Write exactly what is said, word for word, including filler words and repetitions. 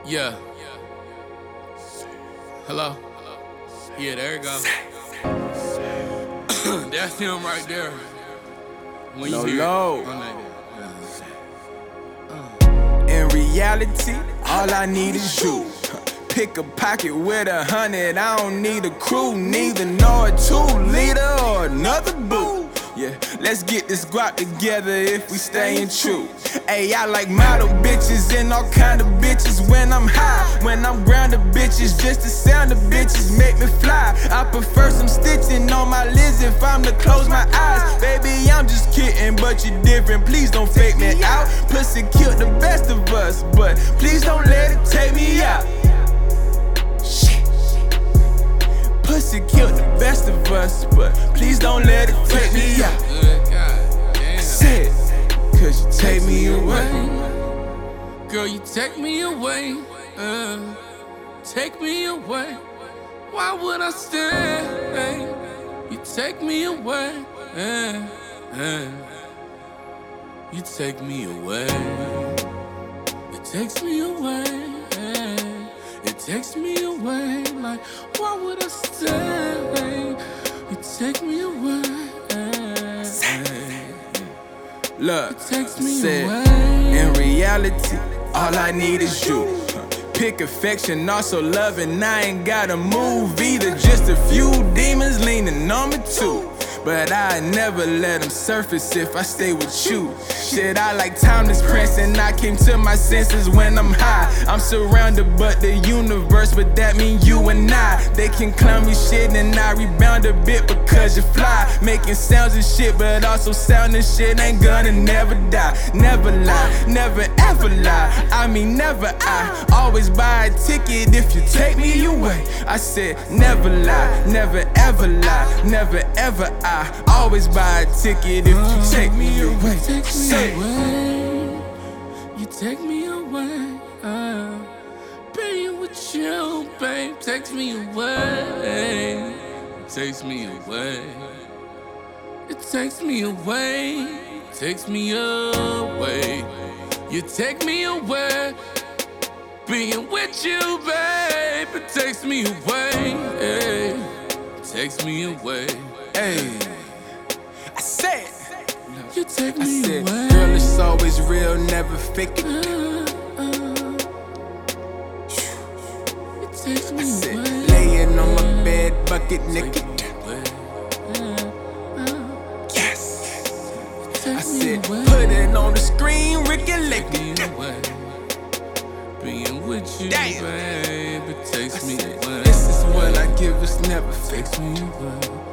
Yeah. Hello? Yeah, there you go. That's him right there. When you Low, hear low. it, on that, In reality, all I need is you. Pick a pocket with a hundred, I don't need a crew, neither nor a two-liter or another boo. Yeah, let's get this guap together if we stayin' true. Ayy, I like model bitches and all kind of bitches when I'm high. When I'm grounded bitches, just the sound of bitches make me fly. I prefer some stitching on my lids if I'm to close my eyes. Baby, I'm just kidding, but you're different, please don't fake me out. Pussy killed the best of us, but please don't let it take me out. Pussy killed the best of us, but please don't let it take me out. Good God, damn. Say it, cause you take me away. Girl, you take me away. Uh, take me away. Why would I stay? You take me away. Uh, uh, you take me away. It takes me away. Uh, It takes me away, like, why would I stay? You take me away. Look, It takes me said, away. in reality, all I need is you. Pick affection, also love, and I ain't gotta move either. Just a few demons leaning on me too. But I never let them surface if I stay with you. Shit, I like timeless Prince, and I came to my senses when I'm high. I'm surrounded but the universe, but that mean you and I. They can clown me shit and I rebound a bit because you fly. Making sounds and shit, but also sounding shit ain't gonna never die. Never lie, never ever lie. I mean never I. Always buy a ticket if you take me away. I said never lie, never ever lie, never ever I. I always buy a ticket if you take me away. You take me Say away. You take me away. Uh, being with you, babe, takes me away. It takes me away. It takes me away. Takes me away. You take me away. Being with you, babe, it takes me away. It takes me away. Hey, I said, You take I me said, away. girl, it's always real, never fake it. Uh, uh, it takes me I said, away. laying on my bed, bucket naked. Take me away. Uh, uh, Yes, it takes I said, me away. put it on the screen, Ricky Take me Lick it. away. Being with you, Damn. babe, it takes me away. This is what I give us, never fake Takes me away.